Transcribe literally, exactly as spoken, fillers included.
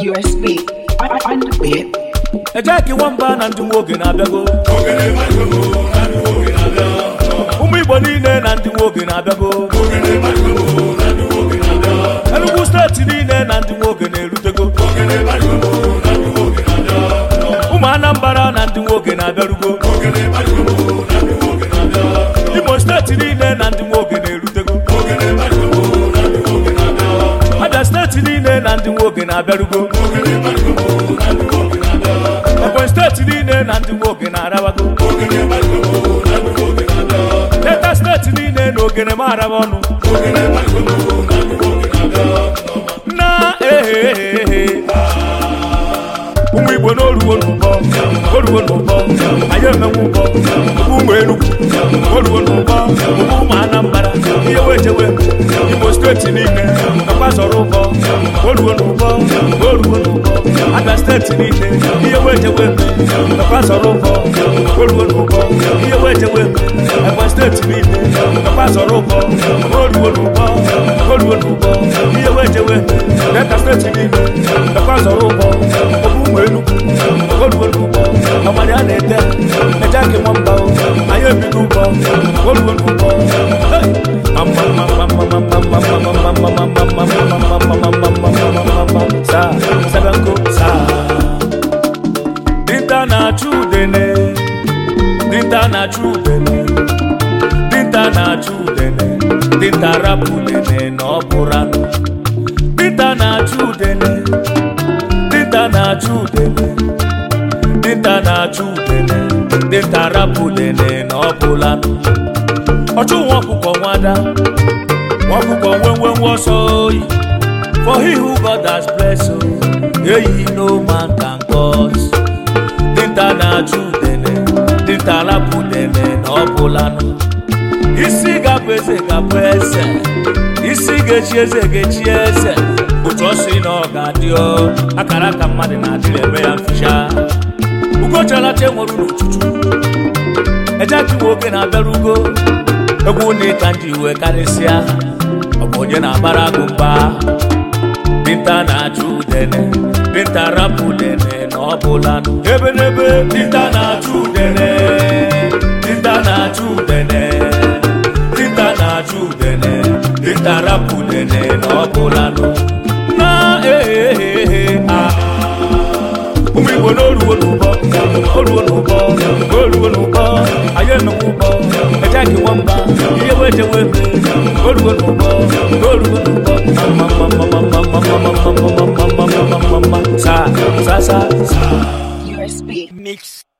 U S B on the beat. Ejaki wamba na ndị nwoke na-abịago. Ụmụ Igbo niile na ndị nwoke na-abịago. Enugu steeti niile na ndị nwoke na-erutego. Ụmụ Anambra na ndị nwoke na-abịarugo. Imo steeti niile na ndị nwoke na-erutego. Abia steeti niile na ndị nwoke na-abịarugo. Ebonyi steeti niile na ndị nwoke na-arabago. Delta steeti niile na ogene m araba ọnụ. Na ehehehe ụmụ Igbo n'oruwo n'ụbọ, oruwo n'ụbọ, anyị emenwu ụbọ, ụmụ Enugu, oruwo n'ụbọ, ụmụ Anambra, ihe wejewe, Imo steeti niile, nakwa zọrọ ụbọ, oruwo n'ụbọ, oruwo n'ụbọ, Abia steeti niile, ihe wejewe, nakwa zọrọ ụbọ, oruwo n'ụbọ, ihe wejewe, Ebonyi steeti niile, nakwa zọrọ ụbọ, oruwo n'ụbọ, oruwo n'ụbọ, ihe wejewe, Delta steeti niile, nakwa zọrọ ụbọ, ụmụ Enugu, oruwo n'ụbọ, ọmọdé a na-ete, Ejaki nwamba o, anyị ebido ụbọ, oruwo n'ụbọ, saa, sebenko, saa. Dinta na-achụ udene, dinta na-achụ udene, dinta na-achụ udene, dinta rapụ udene na ọ bụrụ anụ. Dinta na-achụ udene, dinta na-achụ udene, dinta na-achụ udene, dinta rapụ udene na ọ bụrụ anụ. Ọchụ nwa ọkụkọ nwada, nwa ọkụkọ nwenwe nwa ọsọ oyi. For he who God has blessed, oh, yeah, no man can cause. Dinta na-achụ udene, dinta rapụ udene na ọ bụrụ anụ. Isi ga-abụ eze ga-abụ eze, isi ga-echi eze ga-echi eze. Otu ọ sị na ọ ga-adị ọ, akara aka mmadụ na-adịrị eme ya mficha. Ugochalacha enwere n'ụtụtụ, Ejaki nwoke na-abịarugo. Egwu na ịka ndị iwe karịsịa, ọ bụ onye na-agbara agụ mba. Dinta na-achụ udene, dinta rapụ udene na ọ bụla nụ. Ebe n'ebe dinta na-achụ udene, dinta na-achụ udene, dinta na-achụ udene, dinta rapụ udene na ọ bụla nụ. Na ehehehe ah. Ụmụ Igbo n'oruwo n'ụbọ, oruwo n'ụbọ, oruwo n'ụbọ, anyị emenwu ụbọ, Ejaki nwamba, ihe wejewe eme, oruwo n'ụbọ, oruwo n'ụbọ, saa, saa, saa, saa. U S B mix.